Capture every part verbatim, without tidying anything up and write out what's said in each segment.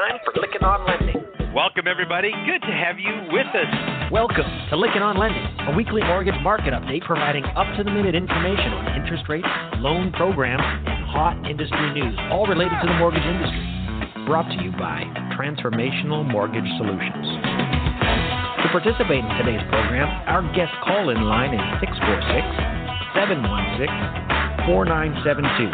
time for Lykken on Lending. Welcome, everybody. Good to have you with us. Welcome to Lykken on Lending, a weekly mortgage market update providing up-to-the-minute information on interest rates, loan programs, and hot industry news, all related to the mortgage industry. Brought to you by Transformational Mortgage Solutions. To participate in today's program, our guest call-in line is six four six, seven one six, four nine seven two.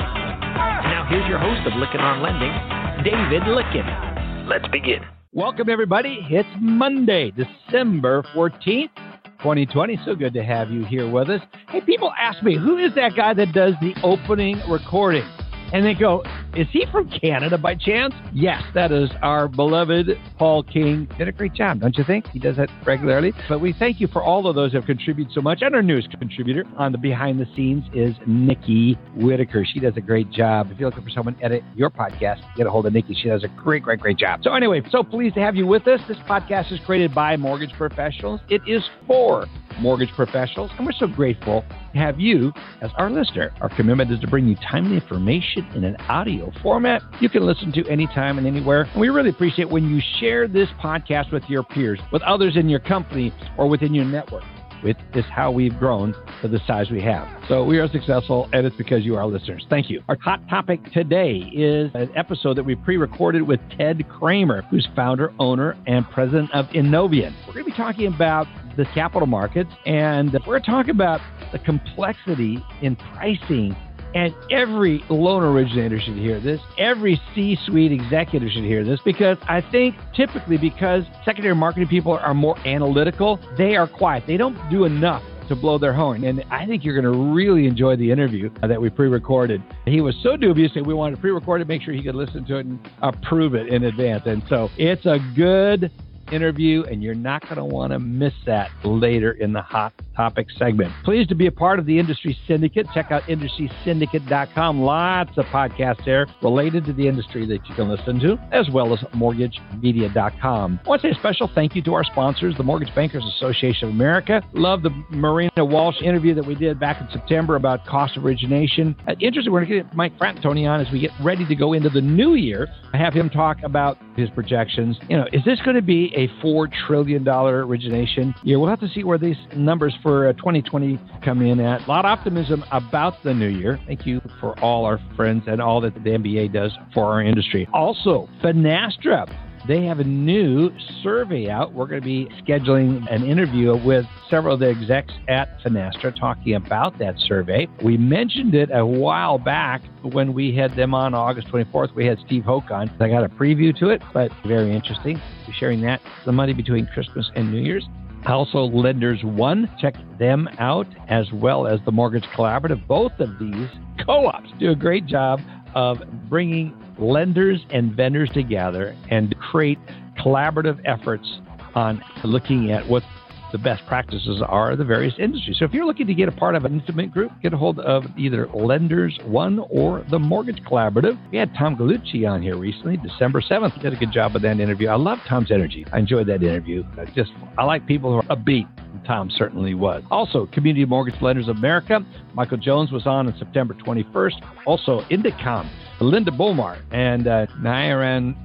Now here's your host of Lykken on Lending, David Lykken. Let's begin. Welcome, everybody. It's Monday, December fourteenth, twenty twenty. So good to have you here with us. Hey, people ask me, who is that guy that does the opening recording? And they go, is he from Canada by chance? Yes, that is our beloved Paul King. Did a great job, don't you think? He does that regularly. But we thank you for all of those who have contributed so much. And our newest contributor on the behind the scenes is Nikki Whitaker. She does a great job. If you're looking for someone to edit your podcast, get a hold of Nikki. She does a great, great, great job. So anyway, so pleased to have you with us. This podcast is created by mortgage professionals. It is for mortgage professionals. And we're so grateful to have you as our listener. Our commitment is to bring you timely information in an audio format you can listen to anytime and anywhere. And we really appreciate when you share this podcast with your peers, with others in your company, or within your network. It is how we've grown to the size we have. So we are successful, and it's because you are listeners. Thank you. Our hot topic today is an episode that we pre-recorded with Ted Kramer, who's founder, owner, and president of Innovian. We're going to be talking about the capital markets, and we're going to talk about the complexity in pricing. And every loan originator should hear this. Every C-suite executive should hear this, because I think typically because secondary marketing people are more analytical, they are quiet. They don't do enough to blow their horn. And I think you're going to really enjoy the interview that we pre-recorded. He was so dubious that we wanted to pre-record it, make sure he could listen to it and approve it in advance. And so it's a good interview, and you're not going to want to miss that later in the Hot Topic segment. Pleased to be a part of the Industry Syndicate. Check out industry syndicate dot com. Lots of podcasts there related to the industry that you can listen to, as well as mortgage media dot com. I want to say a special thank you to our sponsors, the Mortgage Bankers Association of America. Love the Marina Walsh interview that we did back in September about cost of origination. Uh, interesting, we're going to get Mike Frantantoni on as we get ready to go into the new year. I have him talk about his projections. You know, is this going to be a four trillion dollars origination year? We'll have to see where these numbers for uh, twenty twenty come in at. A lot of optimism about the new year. Thank you for all our friends and all that the M B A does for our industry. Also, Finastra. They have a new survey out. We're going to be scheduling an interview with several of the execs at Finastra talking about that survey. We mentioned it a while back when we had them on August twenty-fourth. We had Steve Hoke on. I got a preview to it, but very interesting. We're sharing that the Monday between Christmas and New Year's. Also, Lenders One, check them out, as well as the Mortgage Collaborative. Both of these co-ops do a great job of bringing lenders and vendors together and create collaborative efforts on looking at what the best practices are of the various industries. So if you're looking to get a part of an intimate group, get a hold of either Lenders One or the Mortgage Collaborative. We had Tom Gallucci on here recently, December seventh. He did a good job of that interview. I love Tom's energy. I enjoyed that interview. I just, I like people who are upbeat. Tom certainly was. Also, Community Mortgage Lenders of America. Michael Jones was on on September twenty-first. Also, Indicom, Linda Beaumar, and uh, Nairan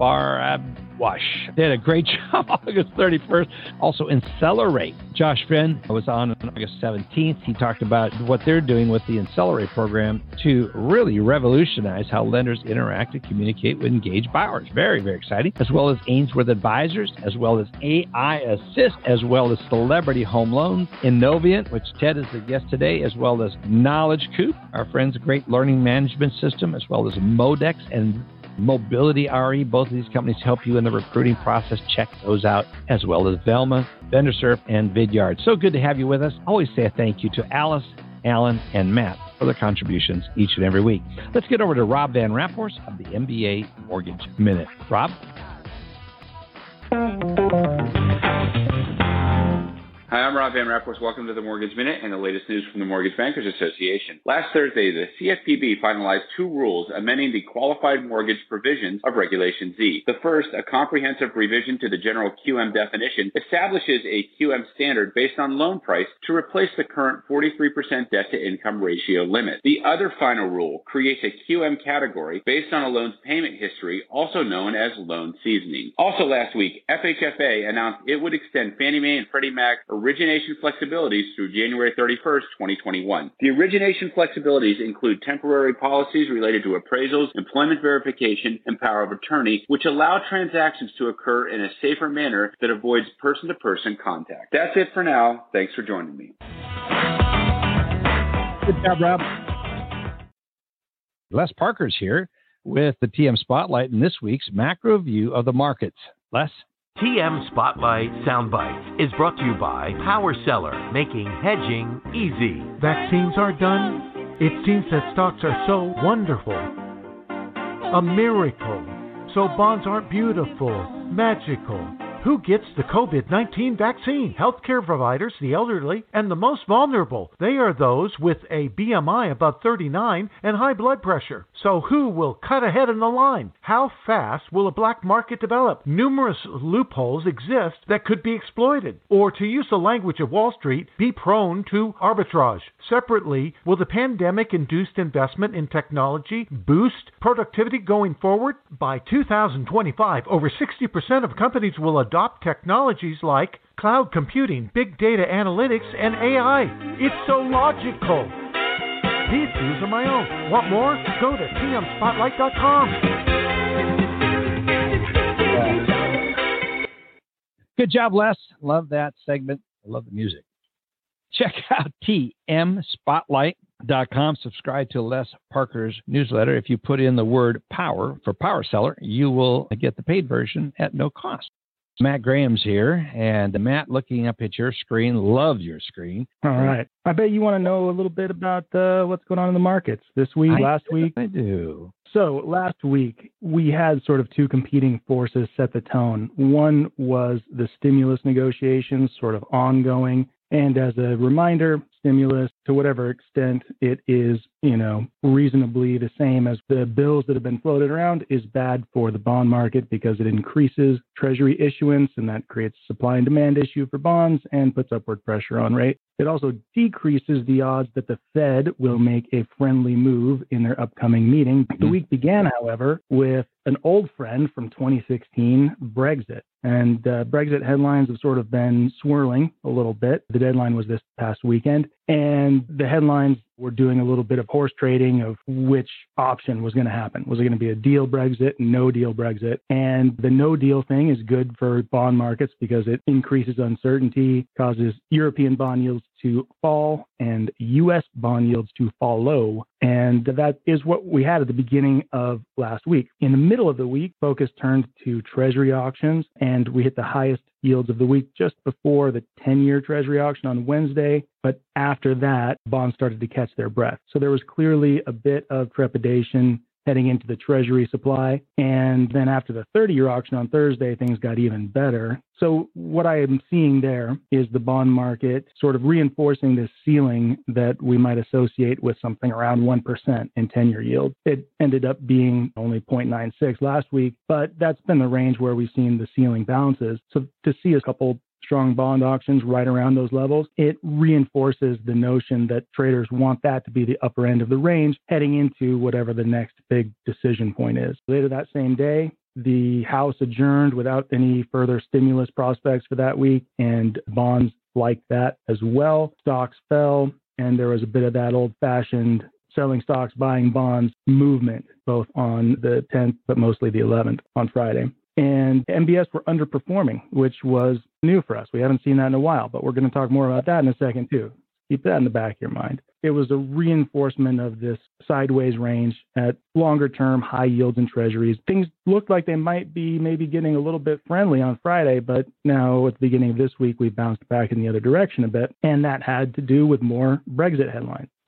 Barabwash did a great job August thirty-first. Also, Incelerate. Josh Finn was on on August seventeenth. He talked about what they're doing with the Incelerate program to really revolutionize how lenders interact and communicate with engaged borrowers. Very, very exciting. As well as Ainsworth Advisors, as well as A I Assist, as well as Celebrity Home Loans, Innovian, which Ted is the guest today, as well as Knowledge Coop, our friends' great learning management system, as well as Modex and Mobility R E. Both of these companies help you in the recruiting process. Check those out, as well as Velma, VendorSurf, and Vidyard. So good to have you with us. Always say a thank you to Alice, Alan, and Matt for their contributions each and every week. Let's get over to Rob Van Raphorst of the M B A Mortgage Minute. Rob? Hi, Hi, I'm Rob Van Rapport. Welcome to the Mortgage Minute and the latest news from the Mortgage Bankers Association. Last Thursday, the C F P B finalized two rules amending the qualified mortgage provisions of Regulation Z. The first, a comprehensive revision to the general Q M definition, establishes a Q M standard based on loan price to replace the current forty-three percent debt-to-income ratio limit. The other final rule creates a Q M category based on a loan's payment history, also known as loan seasoning. Also last week, F H F A announced it would extend Fannie Mae and Freddie Mac origination flexibilities through January thirty-first, twenty twenty-one. The origination flexibilities include temporary policies related to appraisals, employment verification, and power of attorney, which allow transactions to occur in a safer manner that avoids person-to-person contact. That's it for now. Thanks for joining me. Good job, Rob. Les Parker's here with the T M Spotlight in this week's macro view of the markets. Les? T M Spotlight Soundbites is brought to you by Power Seller, making hedging easy. Vaccines are done. It seems that stocks are so wonderful. A miracle. So bonds aren't beautiful, magical. Who gets the COVID nineteen vaccine? Healthcare providers, the elderly, and the most vulnerable. They are those with a B M I above thirty-nine and high blood pressure. So who will cut ahead in the line? How fast will a black market develop? Numerous loopholes exist that could be exploited. Or to use the language of Wall Street, be prone to arbitrage. Separately, will the pandemic-induced investment in technology boost productivity going forward? By two thousand twenty-five, over sixty percent of companies will adopt technologies like cloud computing, big data analytics, and A I. It's so logical. These views are my own. Want more? Go to T M spotlight dot com. Good job, Les. Love that segment. I love the music. Check out T M spotlight dot com. Subscribe to Les Parker's newsletter. If you put in the word power for Power Seller, you will get the paid version at no cost. Matt Graham's here, and Matt, looking up at your screen, love your screen. All right. I bet you want to know a little bit about uh, what's going on in the markets this week, I last do, week. I do. So last week, we had sort of two competing forces set the tone. One was the stimulus negotiations, sort of ongoing. And as a reminder, stimulus, to whatever extent it is, you know, reasonably the same as the bills that have been floated around, is bad for the bond market because it increases Treasury issuance, and that creates a supply and demand issue for bonds and puts upward pressure on rates. It also decreases the odds that the Fed will make a friendly move in their upcoming meeting. The week began, however, with an old friend from twenty sixteen, Brexit. And uh, Brexit headlines have sort of been swirling a little bit. The deadline was this past weekend. And the headlines were doing a little bit of horse trading of which option was going to happen. Was it going to be a deal Brexit, no deal Brexit? And the no deal thing is good for bond markets because it increases uncertainty, causes European bond yields to fall and U S bond yields to fall low. And that is what we had at the beginning of last week. In the middle of the week, focus turned to Treasury auctions, and we hit the highest yields of the week just before the ten-year Treasury auction on Wednesday. But after that, bonds started to catch their breath. So there was clearly a bit of trepidation heading into the Treasury supply. And then after the thirty-year auction on Thursday, things got even better. So what I am seeing there is the bond market sort of reinforcing this ceiling that we might associate with something around one percent in ten-year yield. It ended up being only zero point nine six last week, but that's been the range where we've seen the ceiling bounces. So to see a couple strong bond auctions right around those levels, it reinforces the notion that traders want that to be the upper end of the range heading into whatever the next big decision point is. Later that same day, the House adjourned without any further stimulus prospects for that week, and bonds like that as well. Stocks fell, and there was a bit of that old-fashioned selling stocks, buying bonds movement, both on the tenth, but mostly the eleventh on Friday. And M B S were underperforming, which was new for us. We haven't seen that in a while, but we're going to talk more about that in a second too. Keep that in the back of your mind. It was a reinforcement of this sideways range at longer term high yields in treasuries. Things looked like they might be maybe getting a little bit friendly on Friday, but now at the beginning of this week, we bounced back in the other direction a bit. And that had to do with more Brexit headlines.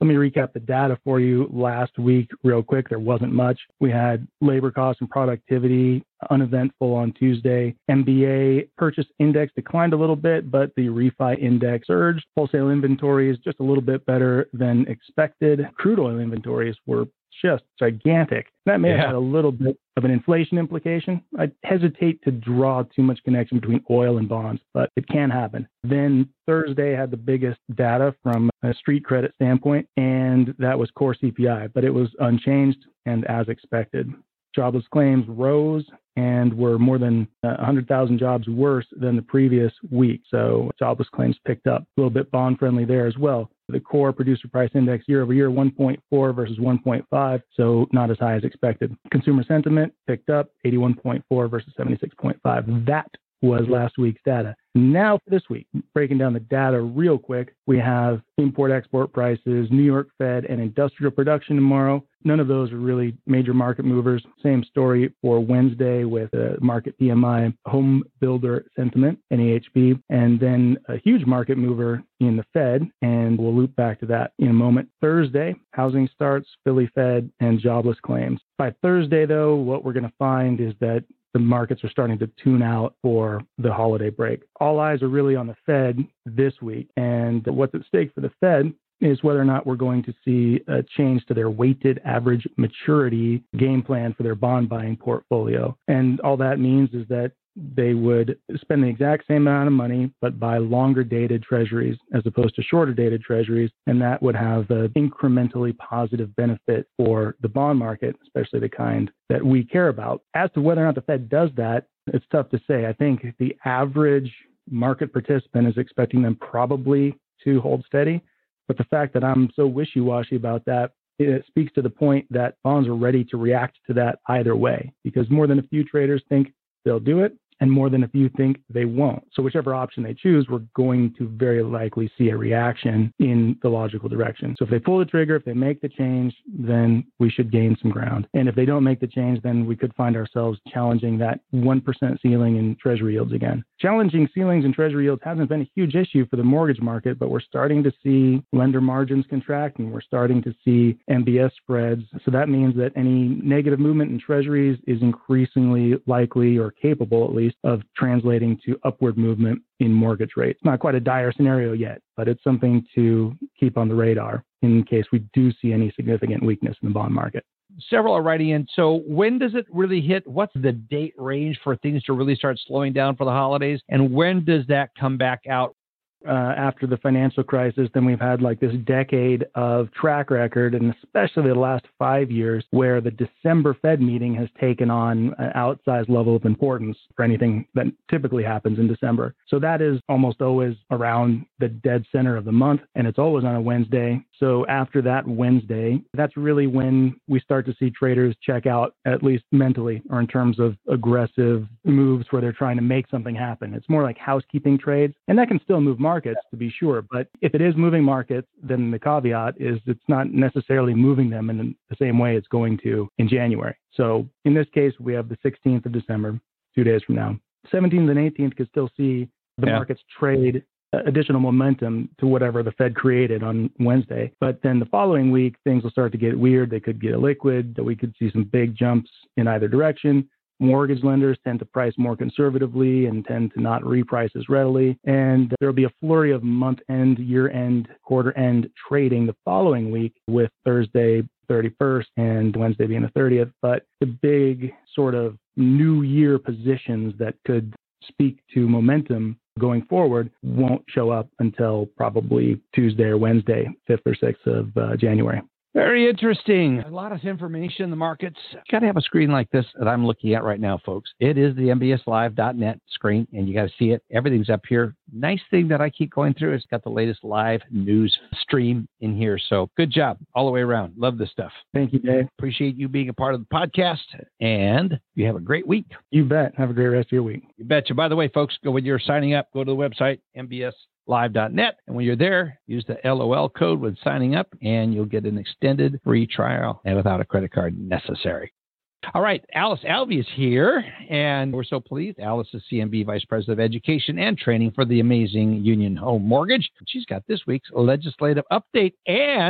Let me recap the data for you. Last week, real quick, there wasn't much. We had labor costs and productivity, uneventful on Tuesday. M B A purchase index declined a little bit, but the refi index surged. Wholesale inventories just a little bit better than expected. Crude oil inventories were just gigantic. That may Yeah. have had a little bit of an inflation implication. I hesitate to draw too much connection between oil and bonds, but it can happen. Then Thursday had the biggest data from a street credit standpoint, and that was core C P I, but it was unchanged and as expected. Jobless claims rose and were more than one hundred thousand jobs worse than the previous week. So jobless claims picked up. A little bit bond-friendly there as well. The core producer price index year over year, one point four versus one point five, so not as high as expected. Consumer sentiment picked up, eighty-one point four versus seventy-six point five. That was last week's data. Now for this week, breaking down the data real quick, we have import-export prices, New York Fed, and industrial production tomorrow. None of those are really major market movers. Same story for Wednesday with uh, market P M I, home builder sentiment, N A H B, and then a huge market mover in the Fed, and we'll loop back to that in a moment. Thursday, housing starts, Philly Fed, and jobless claims. By Thursday, though, what we're going to find is that the markets are starting to tune out for the holiday break. All eyes are really on the Fed this week, and what's at stake for the Fed is whether or not we're going to see a change to their weighted average maturity game plan for their bond buying portfolio. And all that means is that they would spend the exact same amount of money, but buy longer dated treasuries as opposed to shorter dated treasuries. And that would have an incrementally positive benefit for the bond market, especially the kind that we care about. As to whether or not the Fed does that, it's tough to say. I think the average market participant is expecting them probably to hold steady. But the fact that I'm so wishy-washy about that, it speaks to the point that bonds are ready to react to that either way, because more than a few traders think they'll do it, and more than a few think they won't. So whichever option they choose, we're going to very likely see a reaction in the logical direction. So if they pull the trigger, if they make the change, then we should gain some ground. And if they don't make the change, then we could find ourselves challenging that one percent ceiling in treasury yields again. Challenging ceilings in treasury yields hasn't been a huge issue for the mortgage market, but we're starting to see lender margins contract, and we're starting to see M B S spreads. So that means that any negative movement in treasuries is increasingly likely, or capable at least, of translating to upward movement in mortgage rates. Not quite a dire scenario yet, but it's something to keep on the radar in case we do see any significant weakness in the bond market. Several are writing in. So when does it really hit? What's the date range for things to really start slowing down for the holidays? And when does that come back out? Uh, after the financial crisis, then we've had like this decade of track record, and especially the last five years, where the December Fed meeting has taken on an outsized level of importance for anything that typically happens in December. So that is almost always around the dead center of the month, and it's always on a Wednesday. So after that Wednesday, that's really when we start to see traders check out, at least mentally, or in terms of aggressive moves where they're trying to make something happen. It's more like housekeeping trades, and that can still move markets. Markets, to be sure. But if it is moving markets, then the caveat is it's not necessarily moving them in the same way it's going to in January. So in this case, we have the sixteenth of December, two days from now. seventeenth and eighteenth could still see the yeah. markets trade additional momentum to whatever the Fed created on Wednesday. But then the following week, things will start to get weird. They could get liquid. We could see some big jumps in either direction. Mortgage lenders tend to price more conservatively and tend to not reprice as readily. And there'll be a flurry of month-end, year-end, quarter-end trading the following week, with Thursday thirty-first and Wednesday being the thirtieth. But the big sort of new year positions that could speak to momentum going forward won't show up until probably Tuesday or Wednesday, fifth or sixth of uh, January. Very interesting. A lot of information in the markets. Got to have a screen like this that I'm looking at right now, folks. It is the M B S live dot net screen, and you got to see it. Everything's up here. Nice thing that I keep going through is got the latest live news stream in here. So good job all the way around. Love this stuff. Thank you, Dave. Appreciate you being a part of the podcast, and you have a great week. You bet. Have a great rest of your week. You betcha. By the way, folks, go when you're signing up, go to the website, M B S live dot net. And when you're there, use the L O L code when signing up, and you'll get an extended free trial and without a credit card necessary. All right, Alice Alvey is here, and we're so pleased. Alice is C M B Vice President of Education and Training for the amazing Union Home Mortgage. She's got this week's legislative update and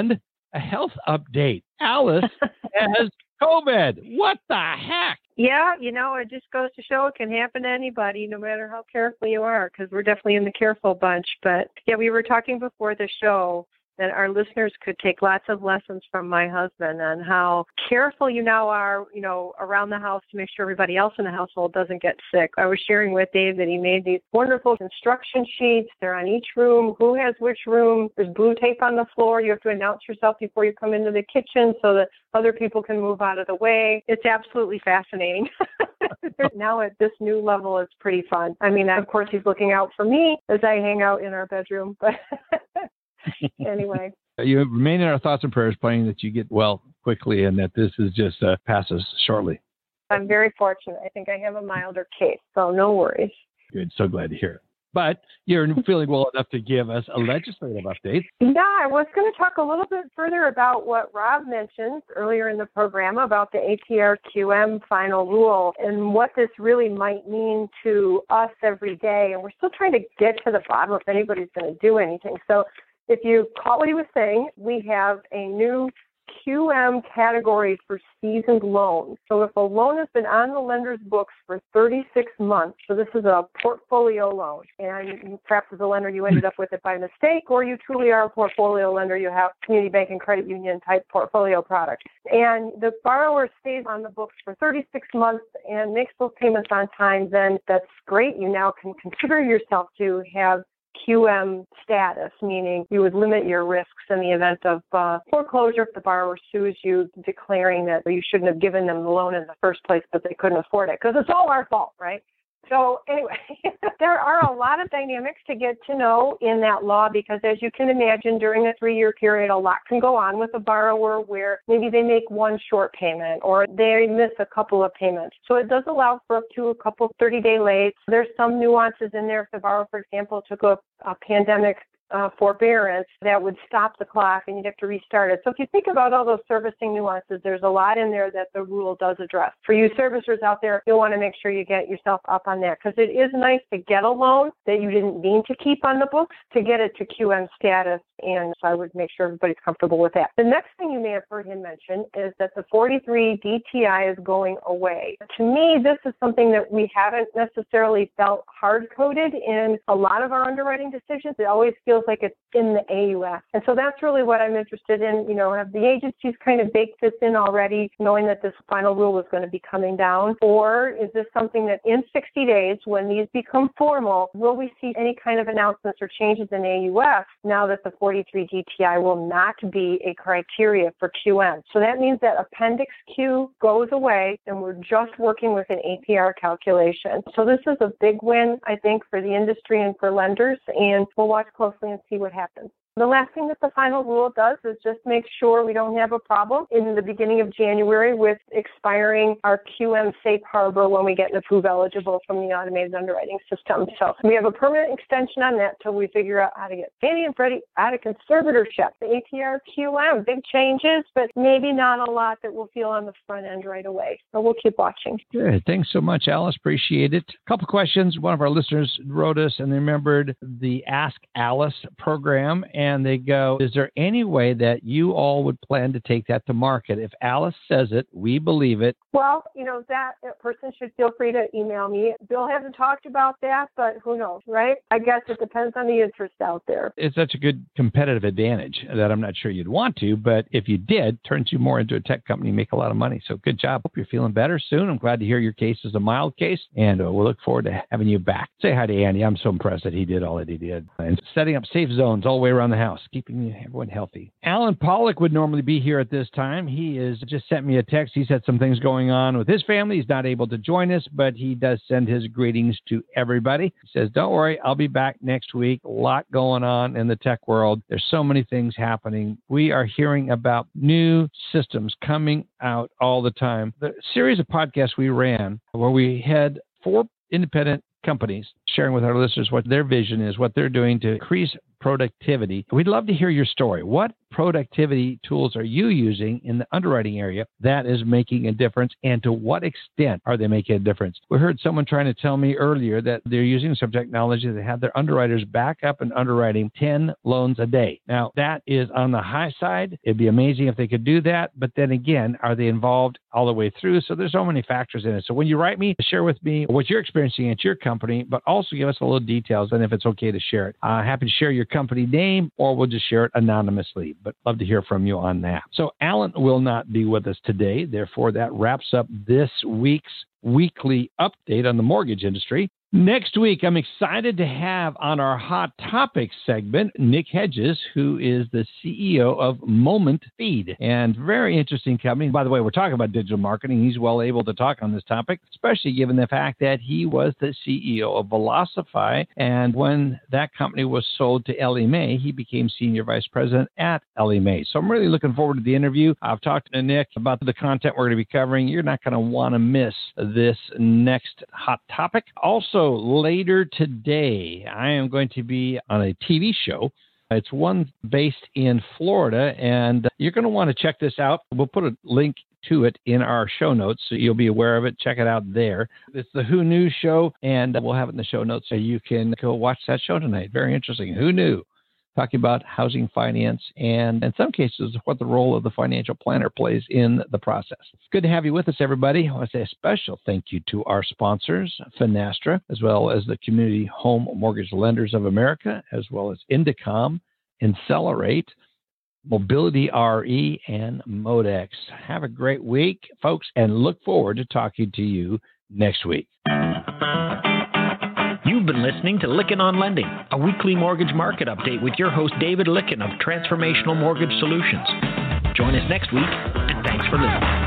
a health update. Alice has COVID. What the heck? Yeah, you know, it just goes to show it can happen to anybody, no matter how careful you are, because we're definitely in the careful bunch. But yeah, we were talking before the show that our listeners could take lots of lessons from my husband on how careful you now are, you know, around the house to make sure everybody else in the household doesn't get sick. I was sharing with Dave that he made these wonderful instruction sheets. They're on each room, who has which room. There's blue tape on the floor. You have to announce yourself before you come into the kitchen so that other people can move out of the way. It's absolutely fascinating. Now at this new level, it's pretty fun. I mean, of course, he's looking out for me as I hang out in our bedroom, but anyway. You remain in our thoughts and prayers, praying that you get well quickly and that this is just uh, passes shortly. I'm very fortunate. I think I have a milder case, so no worries. Good. So glad to hear it. But you're feeling well enough to give us a legislative update. Yeah, I was going to talk a little bit further about what Rob mentioned earlier in the program about the A T R Q M final rule and what this really might mean to us every day. And we're still trying to get to the bottom if anybody's going to do anything. So if you caught what he was saying, we have a new Q M category for seasoned loans. So if a loan has been on the lender's books for thirty-six months, so this is a portfolio loan, and perhaps as a lender you ended up with it by mistake, or you truly are a portfolio lender, you have community bank and credit union type portfolio product. And the borrower stays on the books for thirty-six months and makes those payments on time, then that's great. You now can consider yourself to have Q M status, meaning you would limit your risks in the event of uh, foreclosure if the borrower sues you, declaring that you shouldn't have given them the loan in the first place, but they couldn't afford it, because it's all our fault, right? So anyway, there are a lot of dynamics to get to know in that law because, as you can imagine, during a three-year period, a lot can go on with a borrower where maybe they make one short payment or they miss a couple of payments. So it does allow for up to a couple thirty-day lates. There's some nuances in there. If the borrower, for example, took a, a pandemic Uh, forbearance, that would stop the clock and you'd have to restart it. So if you think about all those servicing nuances, there's a lot in there that the rule does address. For you servicers out there, you'll want to make sure you get yourself up on that because it is nice to get a loan that you didn't mean to keep on the books to get it to Q M status, and so I would make sure everybody's comfortable with that. The next thing you may have heard him mention is that the forty-three D T I is going away. To me, this is something that we haven't necessarily felt hard-coded in a lot of our underwriting decisions. It always feels like it's in the A U S. And so that's really what I'm interested in. You know, have the agencies kind of baked this in already, knowing that this final rule is going to be coming down? Or is this something that in sixty days, when these become formal, will we see any kind of announcements or changes in A U S now that the forty-three D T I will not be a criteria for Q M? So that means that Appendix Q goes away and we're just working with an A P R calculation. So this is a big win, I think, for the industry and for lenders, and we'll watch closely and see what happens. The last thing that the final rule does is just make sure we don't have a problem in the beginning of January with expiring our Q M safe harbor when we get an approve eligible from the automated underwriting system. So we have a permanent extension on that till we figure out how to get Fannie and Freddie out of conservatorship. The A T R Q M, big changes, but maybe not a lot that we'll feel on the front end right away. So we'll keep watching. Good. Thanks so much, Alice. Appreciate it. A couple questions. One of our listeners wrote us and they remembered the Ask Alice program. And they go, is there any way that you all would plan to take that to market? If Alice says it, we believe it. Well, you know, that person should feel free to email me. Bill hasn't talked about that, but who knows, right? I guess it depends on the interest out there. It's such a good competitive advantage that I'm not sure you'd want to, but if you did, turns you more into a tech company, make a lot of money. So good job. Hope you're feeling better soon. I'm glad to hear your case is a mild case, and uh, we'll look forward to having you back. Say hi to Andy. I'm so impressed that he did all that he did. And setting up safe zones all the way around the house, keeping everyone healthy. Alan Pollock would normally be here at this time. He is just sent me a text. He's had some things going on with his family. He's not able to join us, but he does send his greetings to everybody. He says, don't worry, I'll be back next week. A lot going on in the tech world. There's so many things happening. We are hearing about new systems coming out all the time. The series of podcasts we ran where we had four independent companies sharing with our listeners what their vision is, what they're doing to increase productivity. We'd love to hear your story. What productivity tools are you using in the underwriting area that is making a difference, and to what extent are they making a difference? We heard someone trying to tell me earlier that they're using some technology that have their underwriters back up and underwriting ten loans a day. Now, that is on the high side. It'd be amazing if they could do that, but then again, are they involved all the way through? So there's so many factors in it. So when you write me, share with me what you're experiencing at your company, but also give us a little details and if it's okay to share it. Uh, happy to share your company name, or we'll just share it anonymously, but love to hear from you on that. So Alan will not be with us today. Therefore, that wraps up this week's weekly update on the mortgage industry. Next week, I'm excited to have on our Hot Topics segment, Nick Hedges, who is the C E O of Moment Feed, and very interesting company. By the way, we're talking about digital marketing. He's well able to talk on this topic, especially given the fact that he was the C E O of Velocify, and when that company was sold to Ellie Mae, he became Senior Vice President at Ellie Mae. So I'm really looking forward to the interview. I've talked to Nick about the content we're going to be covering. You're not going to want to miss this next Hot Topic. Also, later today, I am going to be on a T V show. It's one based in Florida, and you're going to want to check this out. We'll put a link to it in our show notes, so you'll be aware of it. Check it out there. It's the Who Knew show, and we'll have it in the show notes so you can go watch that show tonight. Very interesting. Who knew? Talking about housing finance and, in some cases, what the role of the financial planner plays in the process. It's good to have you with us, everybody. I want to say a special thank you to our sponsors, Finastra, as well as the Community Home Mortgage Lenders of America, as well as Indicom, Incelerate, Mobility R E, and Modex. Have a great week, folks, and look forward to talking to you next week. You've been listening to Lykken on Lending, a weekly mortgage market update with your host, David Lykken of Transformational Mortgage Solutions. Join us next week, and thanks for listening.